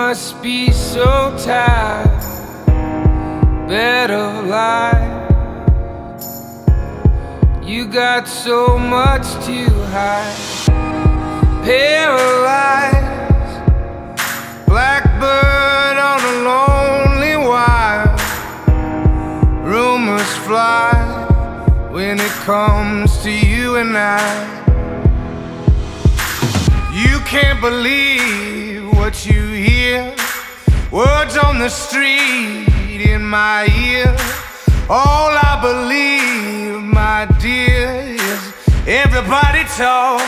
must be so tired, better life. You got so much to hide. Paralyzed, blackbird on a lonely wire. Rumors fly when it comes to you and I. You can't believe what you hear. Words on the street in my ear. All I believe, my dear, is everybody talk.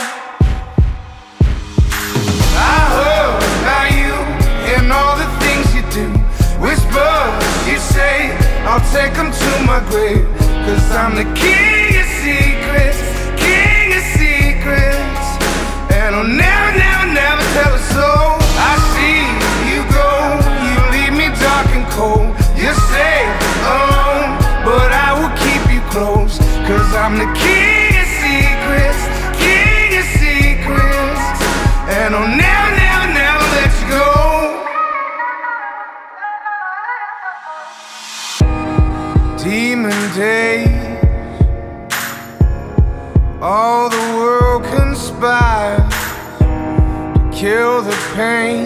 I heard about you and all the things you do. Whispers you say, I'll take them to my grave. 'Cause I'm the king of secrets, king of secrets. And I'll never, never, never tell a soul. I see you go, you leave me dark and cold. You're safe alone, but I will keep you close. 'Cause I'm the king of secrets, king of secrets. And I'll never, never, never let you go. Demon days, all the world conspires to kill the pain.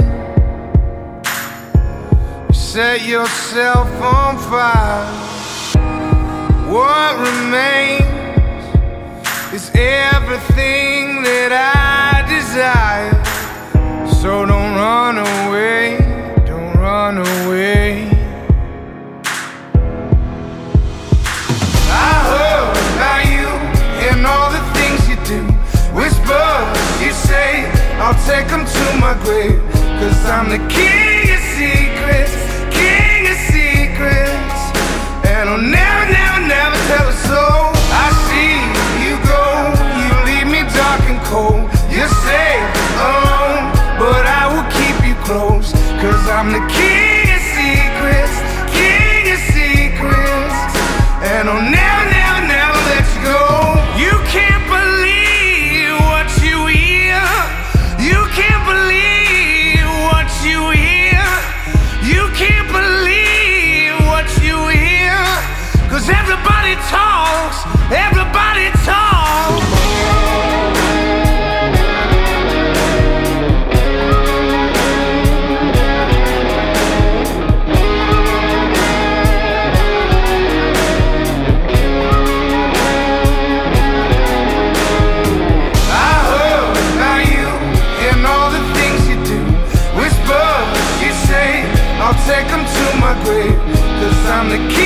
You set yourself on fire. What remains is everything that I desire. So don't run away, don't run away. I heard about you and all the things you do. Whispers you say, I'll take them to my grave. 'Cause I'm the king of secrets, king of secrets. And I'll never, never, never tell a soul. I see you go, you leave me dark and cold. You're safe alone, but I will keep you close. 'Cause I'm the king of secrets, king of secrets. And I'll never, never, never let you go. You can't believe what you hear. You can't believe what you hear. You can't believe what you hear. 'Cause everybody talks, everybody talks. I'll take them to my grave. 'Cause I'm the king.